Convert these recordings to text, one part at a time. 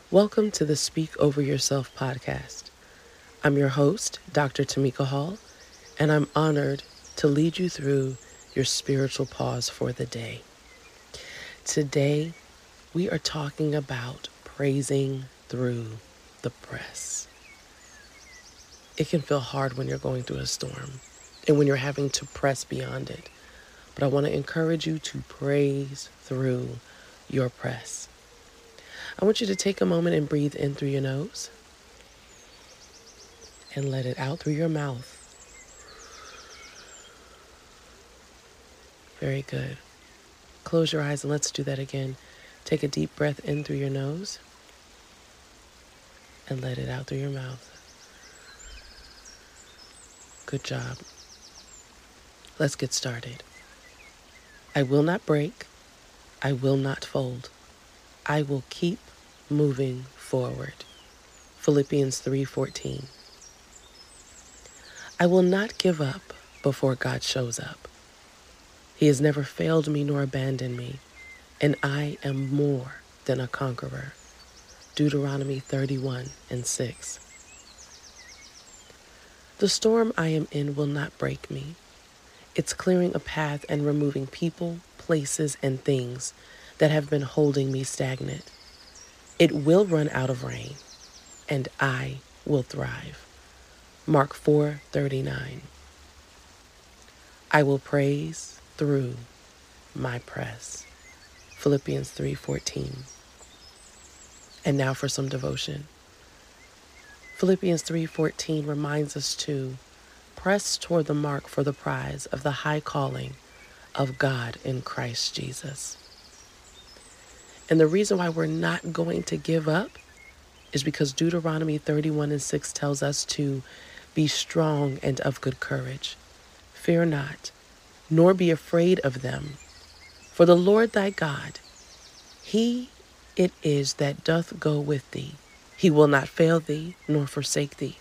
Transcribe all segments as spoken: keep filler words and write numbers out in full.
Welcome to the Speak Over Yourself podcast. I'm your host, Doctor Tamika Hall, and I'm honored to lead you through your spiritual pause for the day. Today, we are talking about praising through the press. It can feel hard when you're going through a storm and when you're having to press beyond it. But I want to encourage you to praise through your press. I want you to take a moment and breathe in through your nose and let it out through your mouth. Very good. Close your eyes and let's do that again. Take a deep breath in through your nose and let it out through your mouth. Good job. Let's get started. I will not break. I will not fold. I will keep moving forward. Philippians three fourteen. I will not give up before God shows up. He has never failed me nor abandoned me, and I am more than a conqueror. Deuteronomy thirty-one and six. The storm I am in will not break me. It's clearing a path and removing people, places, and things that have been holding me stagnant. It will run out of rain, and I will thrive. Mark four thirty-nine. I will praise through my press. Philippians three fourteen. And now for some devotion. Philippians three fourteen reminds us to press toward the mark for the prize of the high calling of God in Christ Jesus. And the reason why we're not going to give up is because Deuteronomy thirty-one and six tells us to be strong and of good courage. Fear not, nor be afraid of them. For the Lord thy God, he it is that doth go with thee. He will not fail thee, nor forsake thee.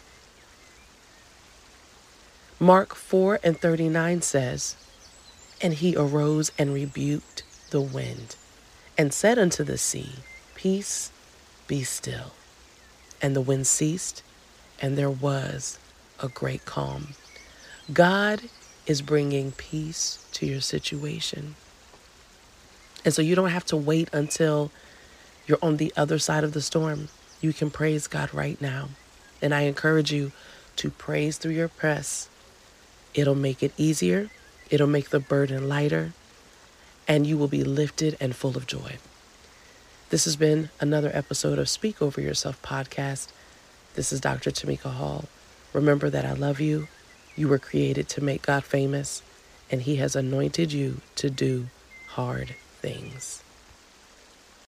Mark four and thirty-nine says, And he arose and rebuked the wind, and said unto the sea, Peace, be still. And the wind ceased, and there was a great calm. God is bringing peace to your situation. And so you don't have to wait until you're on the other side of the storm. You can praise God right now. And I encourage you to praise through your press. It'll make it easier. It'll make the burden lighter. And you will be lifted and full of joy. This has been another episode of Speak Over Yourself podcast. This is Doctor Tamika Hall. Remember that I love you. You were created to make God famous, and he has anointed you to do hard things.